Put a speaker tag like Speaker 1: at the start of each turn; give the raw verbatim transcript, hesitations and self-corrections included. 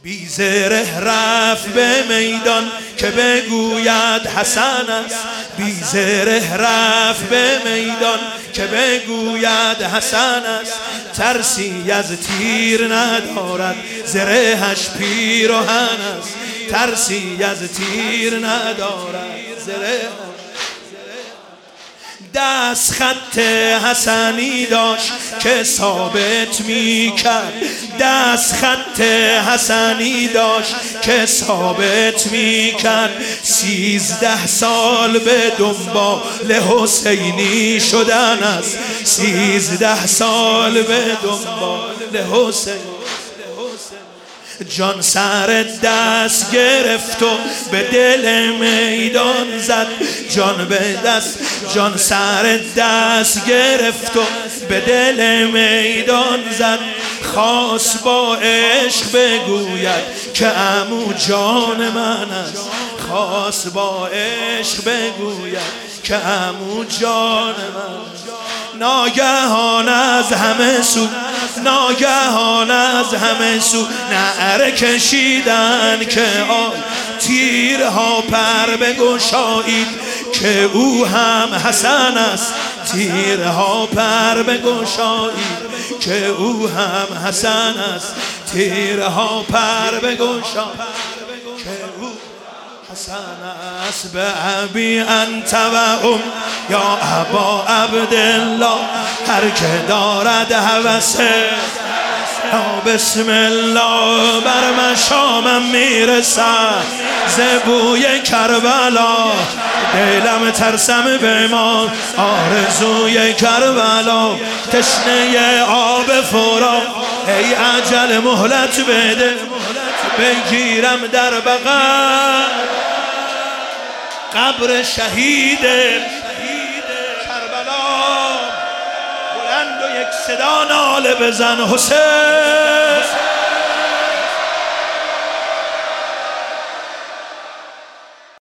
Speaker 1: بی زره رفت به میدان که بگوید حسن است. بی زره رفت به میدان که بگوید حسن است. ترسی از تیر ندارد زرهش پیراهن است. ترسی از تیر ندارد زرهش. دست خط حسنی داشت که ثابت می کرد. دست خط حسنی داشت که ثابت می کرد. سیزده سال به دنبال حسینی شدن است. سیزده سال به دنبال حسین. جان سر دست گرفت و به دل میدان زد. جان به دست جان سر دست گرفت و به دل میدان زد. خواست با عشق بگوید که عمو جان من است. خواست با عشق بگوید که عمو جان من. ناگهان از همه سو ناگهان از همه سو نعره کشیدن که آ تیرها پر بگشایید که او هم حسن است. تیرها پر بگشایید که او هم حسن است. تیرها پر بگشایید که او حسن است. به ابی انت و ام یا ابا عبدالله. هر که دارد هوسه یا بسم الله بر مشامم میرسد ز بوی کربلا. دلم ترسم بمان آرزوی کربلا. تشنه آب فرات ای اجل مهلت بده بگیرم در بغل قبر شهید کربلا. بلند و یک صدا ناله بزن حسین.